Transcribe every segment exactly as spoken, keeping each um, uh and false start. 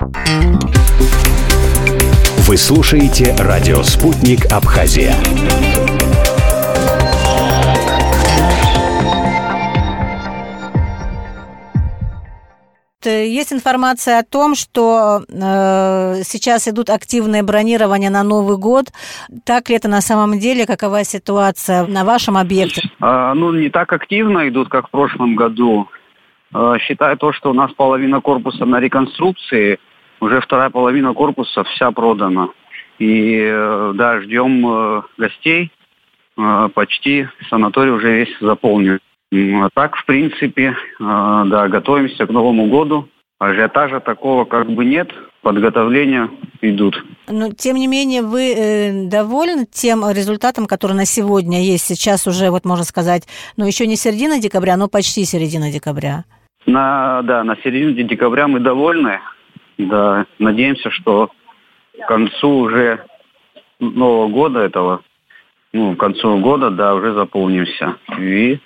Вы слушаете радио «Спутник Абхазия». Есть информация о том, что э, сейчас идут активные бронирования на Новый год. Так ли это на самом деле? Какова ситуация на вашем объекте? А, ну, не так активно идут, как в прошлом году. А, считаю то, что у нас половина корпуса на реконструкции, уже вторая половина корпуса вся продана. И э, да, ждем э, гостей. Э, почти санаторий уже весь заполнен. А так, в принципе, э, да, готовимся к Новому году. Ажиотажа такого как бы нет, подготовления идут. Но, тем не менее, вы э, довольны тем результатом, который на сегодня есть? Сейчас уже, вот можно сказать, ну, еще не середина декабря, но почти середина декабря. На, да, на середине декабря мы довольны. Да, надеемся, что к концу уже Нового года этого, ну, к концу года, да, уже заполнимся. И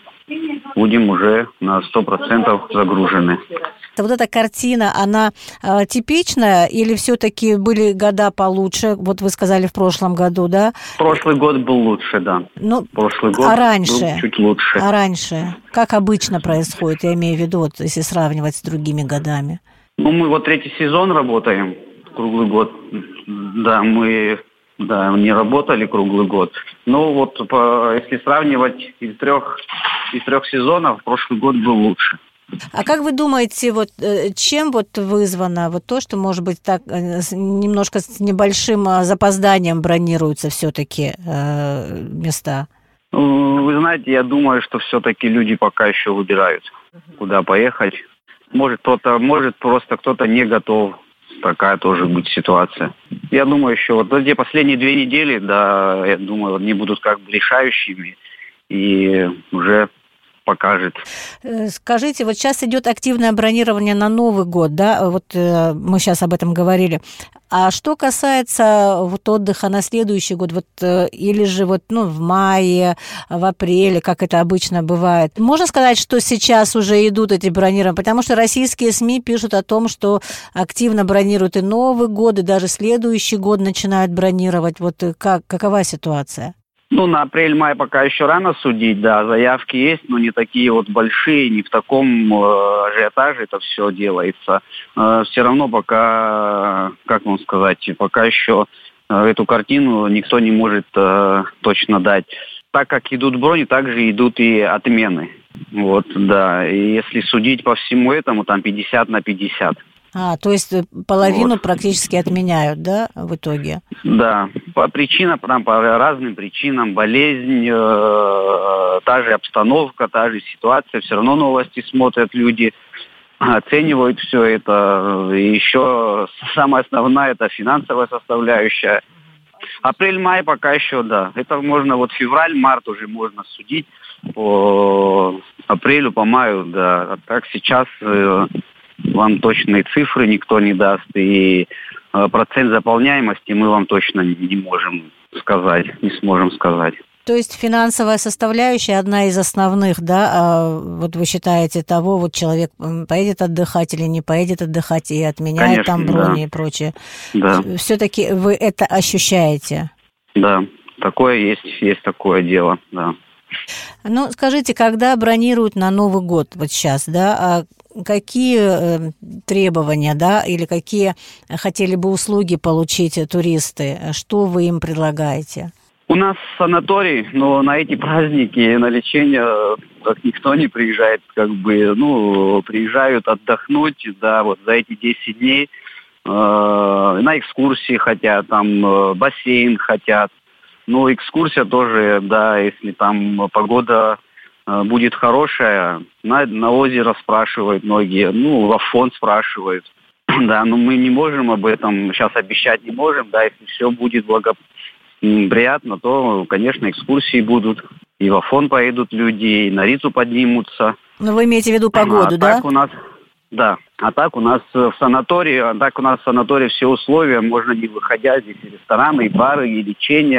будем уже на сто процентов загружены. Вот эта картина, она э, типичная или все-таки были года получше? Вот вы сказали в прошлом году, да? Прошлый год был лучше, да. Ну, Прошлый год а раньше? был чуть лучше. А раньше? Как обычно происходит, я имею в виду, вот, если сравнивать с другими годами? Ну, мы вот третий сезон работаем круглый год. Да, мы да, не работали круглый год. Но вот по, если сравнивать из трех, из трех сезонов, прошлый год был лучше. А как вы думаете, вот чем вот вызвано вот то, что, может быть, так немножко с небольшим запозданием бронируются все-таки э, места? Вы знаете, я думаю, что все-таки люди пока еще выбирают, куда поехать. Может, кто-то, может, просто кто-то не готов. Такая тоже быть ситуация. Я думаю, еще вот эти последние две недели, да, я думаю, они будут как бы решающими и уже покажет. Скажите, вот сейчас идет активное бронирование на Новый год, да, вот э, мы сейчас об этом говорили. А что касается вот отдыха на следующий год, вот э, или же вот, ну, в мае, в апреле, как это обычно бывает, можно сказать, что сейчас уже идут эти бронирования? Потому что российские СМИ пишут о том, что активно бронируют и Новый год, и даже следующий год начинают бронировать. Вот как, какова ситуация? Ну, на апрель-май пока еще рано судить, да, заявки есть, но не такие вот большие, не в таком э, ажиотаже это все делается. Э, все равно пока, как вам сказать, пока еще э, эту картину никто не может э, точно дать. Так как идут брони, так же идут и отмены. Вот, да, и если судить по всему этому, там пятьдесят на пятьдесят. А, то есть половину вот. Практически отменяют, да, в итоге? Да, по причинам, по разным причинам, болезнь, э, та же обстановка, та же ситуация, все равно новости смотрят люди, оценивают все это. И еще самое основное, это финансовая составляющая. Апрель-май пока еще, да. Это можно, вот февраль-март уже можно судить, по апрелю, по маю, да. А так сейчас... Э, вам точные цифры никто не даст, и э, процент заполняемости мы вам точно не можем сказать, не сможем сказать. То есть финансовая составляющая одна из основных, да, а вот вы считаете того, вот человек поедет отдыхать или не поедет отдыхать и отменяет Конечно, там брони да. и прочее. Да. Все-таки вы это ощущаете? Да, такое есть, есть такое дело, да. Ну, скажите, когда бронируют на Новый год, вот сейчас, да, какие э, требования, да, или какие хотели бы услуги получить туристы? Что вы им предлагаете? У нас санаторий, но на эти праздники, на лечение как никто не приезжает, как бы, ну, приезжают отдохнуть, да, вот за эти десять дней э, на экскурсии хотят, там э, бассейн хотят. Ну, экскурсия тоже, да, если там погода э, будет хорошая, на, на озеро спрашивают многие, ну, в Афон спрашивают. Да, но мы не можем об этом сейчас обещать, не можем, да, если все будет благоприятно, то, конечно, экскурсии будут, и в Афон поедут люди, и на Рицу поднимутся. Ну, вы имеете в виду погоду, а да? Так у нас, да, а так у нас в санатории, а так у нас в санатории все условия, можно не выходя, здесь и рестораны, и бары, и лечение,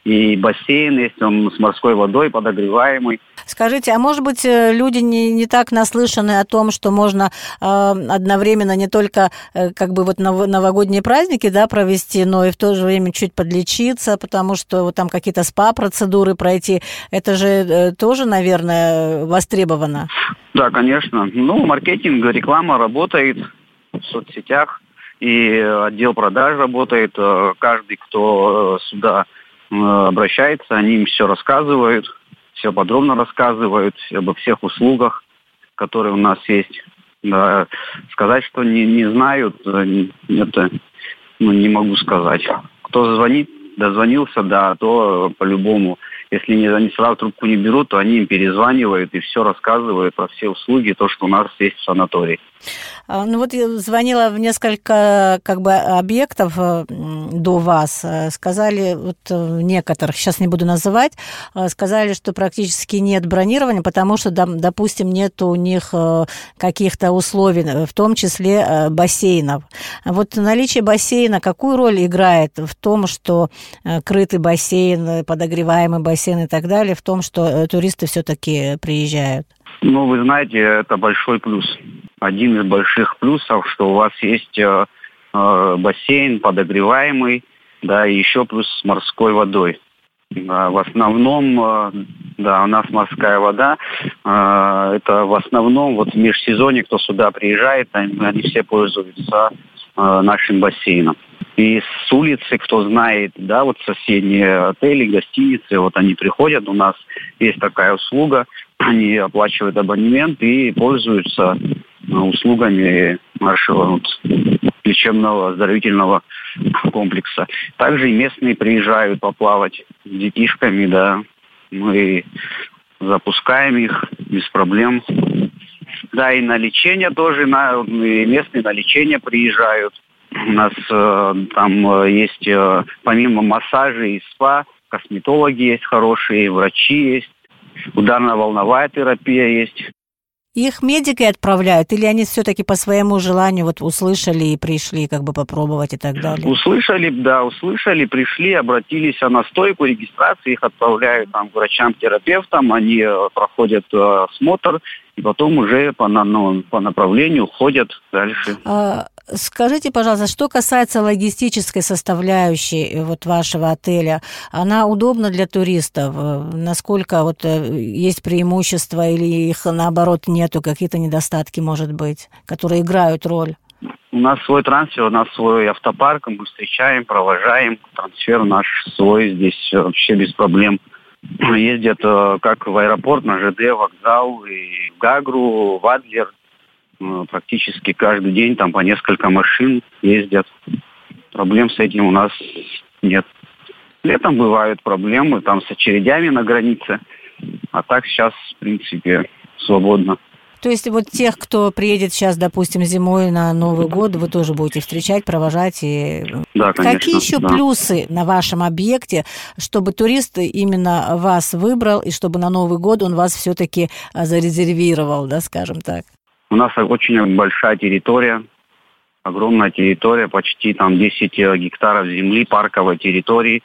и бассейн есть, он с морской водой, подогреваемый. Скажите, а может быть, люди не, не так наслышаны о том, что можно э, одновременно не только э, как бы вот нов- новогодние праздники, да, провести, но и в то же время чуть подлечиться, потому что вот там какие-то спа-процедуры пройти, это же э, тоже, наверное, востребовано? Да, конечно. Ну, маркетинг, реклама работает в соцсетях, и отдел продаж работает. Каждый, кто сюда обращается, они им все рассказывают, все подробно рассказывают обо всех услугах, которые у нас есть. Да, сказать, что не, не знают, это ну, не могу сказать. Кто звонит, дозвонился, да, то по-любому. Если не, они сразу трубку не берут, то они им перезванивают и все рассказывают про все услуги, то, что у нас есть в санатории. Ну вот я звонила в несколько как бы объектов до вас, сказали, вот некоторых, сейчас не буду называть, сказали, что практически нет бронирования, потому что, допустим, нет у них каких-то условий, в том числе бассейнов. Вот наличие бассейна какую роль играет в том, что крытый бассейн, подогреваемый бассейн и так далее, в том, что туристы все-таки приезжают? Ну, вы знаете, это большой плюс. Один из больших плюсов, что у вас есть э, э, бассейн подогреваемый, да, и еще плюс с морской водой. Да, в основном, э, да, у нас морская вода, э, это в основном вот в межсезонье, кто сюда приезжает, они, они все пользуются э, нашим бассейном. И с улицы, кто знает, да, вот соседние отели, гостиницы, вот они приходят, у нас есть такая услуга, они оплачивают абонемент и пользуются услугами нашего вот, лечебного оздоровительного комплекса. Также и местные приезжают поплавать с детишками, да, мы запускаем их без проблем. Да, и на лечение тоже, на, и местные на лечение приезжают. У нас э, там есть, э, помимо массажей и спа, косметологи есть хорошие, врачи есть, ударно-волновая терапия есть. Их медики отправляют, или они все-таки по своему желанию вот услышали и пришли как бы попробовать и так далее? Услышали, да, услышали, пришли, обратились на стойку регистрации, их отправляют там к врачам-терапевтам, они проходят э, осмотр, и потом уже по, ну, по направлению ходят дальше. А, скажите, пожалуйста, что касается логистической составляющей вот вашего отеля, она удобна для туристов? Насколько вот есть преимущества или их наоборот нету, какие-то недостатки, может быть, которые играют роль? У нас свой трансфер, у нас свой автопарк, мы встречаем, провожаем, трансфер наш свой, здесь вообще без проблем. Ездят как в аэропорт, на ЖД, вокзал, и в Гагру, в Адлер. Практически каждый день там по несколько машин ездят. Проблем с этим у нас нет. Летом бывают проблемы там с очередями на границе, а так сейчас, в принципе, свободно. То есть вот тех, кто приедет сейчас, допустим, зимой на Новый год, вы тоже будете встречать, провожать? И... Да, конечно. Какие еще да. плюсы на вашем объекте, чтобы турист именно вас выбрал, и чтобы на Новый год он вас все-таки зарезервировал, да, скажем так? У нас очень большая территория, огромная территория, почти там десять гектаров земли, парковой территории.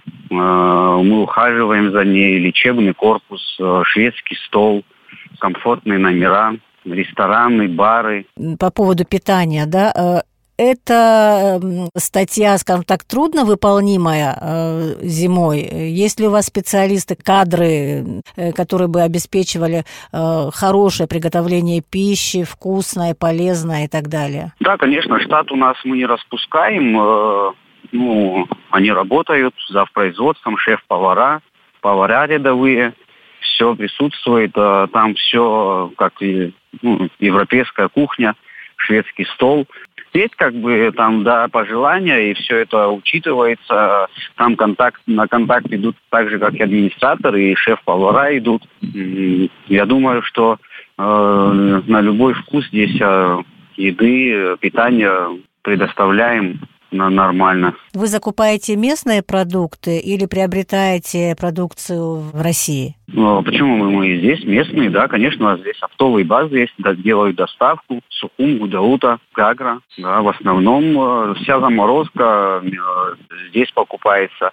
Мы ухаживаем за ней, лечебный корпус, шведский стол, комфортные номера, рестораны, бары. По поводу питания, да, это статья, скажем так, трудно выполнимая зимой. Есть ли у вас специалисты, кадры, которые бы обеспечивали хорошее приготовление пищи, вкусное, полезное и так далее? Да, конечно, штат у нас мы не распускаем. Ну, они работают за производством, шеф-повара, повара рядовые. Все присутствует, там все как и ну, европейская кухня, шведский стол. Есть как бы там, да, пожелания, и все это учитывается. Там контакт, на контакт идут так же, как и администраторы, и шеф-повара идут. Я думаю, что э, на любой вкус здесь э, еды, питания предоставляем нормально. Вы закупаете местные продукты или приобретаете продукцию в России? Ну, почему мы, мы здесь местные, да, конечно, у нас здесь оптовые базы есть, да, делают доставку, Сухум, Гудаута, Гагра, да, в основном э, вся заморозка э, здесь покупается.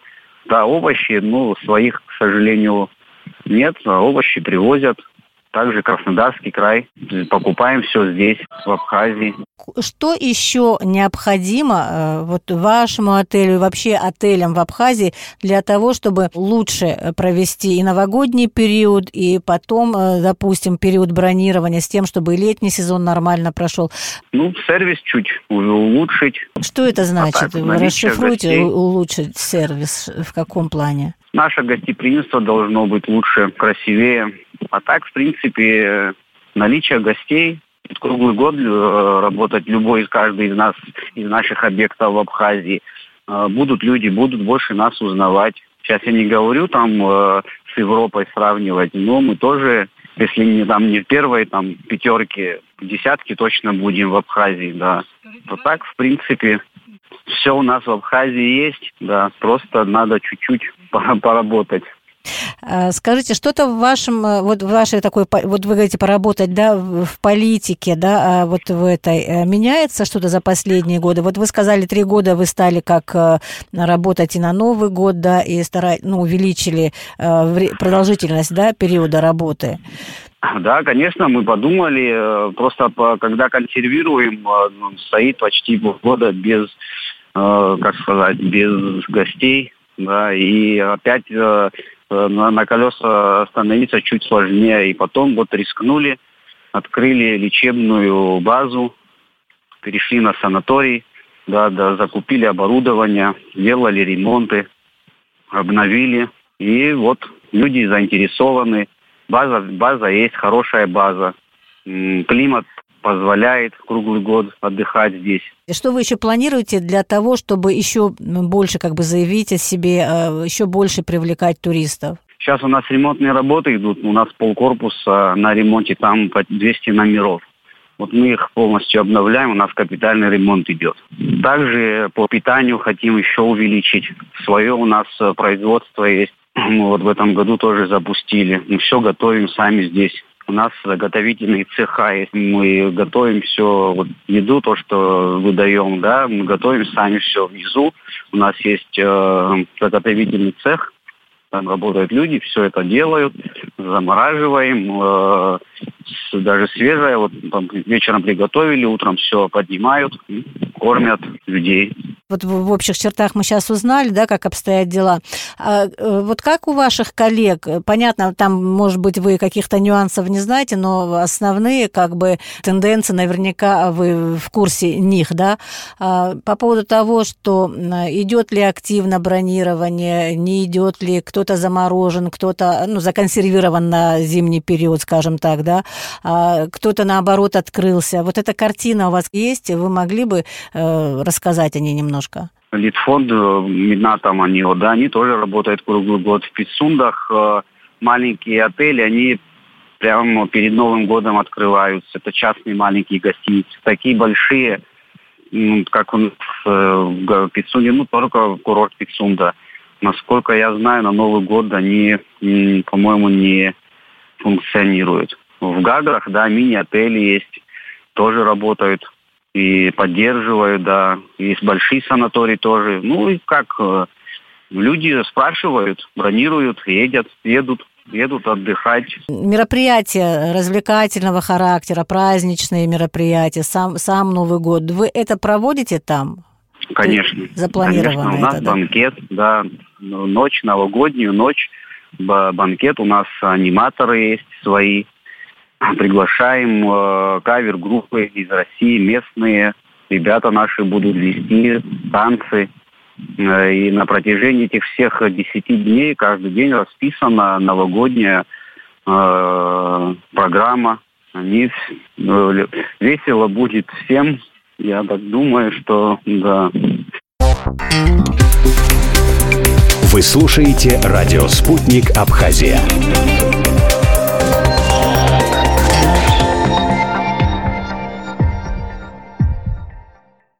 Да, овощи, ну, своих, к сожалению, нет, а овощи привозят. Также Краснодарский край. Покупаем все здесь, в Абхазии. Что еще необходимо вот вашему отелю и вообще отелям в Абхазии для того, чтобы лучше провести и новогодний период, и потом, допустим, период бронирования с тем, чтобы и летний сезон нормально прошел? Ну, сервис чуть улучшить. Что это значит? А так, расшифруйте, гостей. Улучшить сервис в каком плане? Наше гостеприимство должно быть лучше, красивее. А так, в принципе, наличие гостей, круглый год работать любой из каждый из нас, из наших объектов в Абхазии. Будут люди, будут больше нас узнавать. Сейчас я не говорю там с Европой сравнивать, но мы тоже, если не там не в первой там пятерке, в десятке точно будем в Абхазии, да. То так, в принципе, все у нас в Абхазии есть, да, просто надо чуть-чуть поработать. Скажите, что-то в вашем, вот в вашей такой, вот вы говорите, поработать, да, в политике, да, вот в этой, меняется что-то за последние годы? Вот вы сказали, три года вы стали как работать и на Новый год, да, и старать, ну, увеличили продолжительность, да, периода работы. Да, конечно, мы подумали, просто когда консервируем, стоит почти полгода без, как сказать, без гостей, да, и опять на, на колеса остановиться чуть сложнее. И потом вот рискнули, открыли лечебную базу, перешли на санаторий, да, да, закупили оборудование, делали ремонты, обновили. И вот люди заинтересованы. База, база есть, хорошая база. Климат позволяет круглый год отдыхать здесь. Что вы еще планируете для того, чтобы еще больше как бы заявить о себе, еще больше привлекать туристов? Сейчас у нас ремонтные работы идут. У нас полкорпуса на ремонте, там по двести номеров. Вот мы их полностью обновляем, у нас капитальный ремонт идет. Также по питанию хотим еще увеличить. Свое у нас производство есть. Мы вот в этом году тоже запустили. Мы все готовим сами здесь. У нас заготовительные цеха есть. Мы готовим все, вот, еду, то, что выдаем, да, мы готовим сами все внизу. У нас есть э, заготовительный цех, там работают люди, все это делают, замораживаем, э, с, даже свежее, вот там, вечером приготовили, утром все поднимают, кормят людей. Вот в, в общих чертах мы сейчас узнали, да, как обстоят дела. А, вот как у ваших коллег, понятно, там, может быть, вы каких-то нюансов не знаете, но основные, как бы, тенденции, наверняка вы в курсе них, да, а, по поводу того, что идет ли активно бронирование, не идет ли, кто-то заморожен, кто-то, ну, законсервирован на зимний период, скажем так, да, а кто-то, наоборот, открылся. Вот эта картина у вас есть, вы могли бы э, рассказать о ней немножко? Литфонд, Минатом, они, да, они тоже работают круглый год. В Пицундах э, маленькие отели, они прямо перед Новым годом открываются. Это частные маленькие гостиницы. Такие большие, ну, как у нас э, в Пицунде, ну, только курорт Пицунда. Насколько я знаю, на Новый год они, м, по-моему, не функционируют. В Гаграх, да, мини-отели есть, тоже работают и поддерживают, да. Есть большие санатории тоже. Ну и как, люди спрашивают, бронируют, едят, едут, едут отдыхать. Мероприятия развлекательного характера, праздничные мероприятия, сам, сам Новый год, вы это проводите там? Конечно. Запланировано. Конечно, у нас это, да? банкет, да, ночь, новогоднюю ночь, банкет, у нас аниматоры есть свои. Приглашаем э, кавер-группы из России, местные. Ребята наши будут вести танцы. Э, и на протяжении этих всех десяти дней каждый день расписана новогодняя э, программа. Они, э, весело будет всем. Я так думаю, что да. Вы слушаете радио «Спутник Абхазия».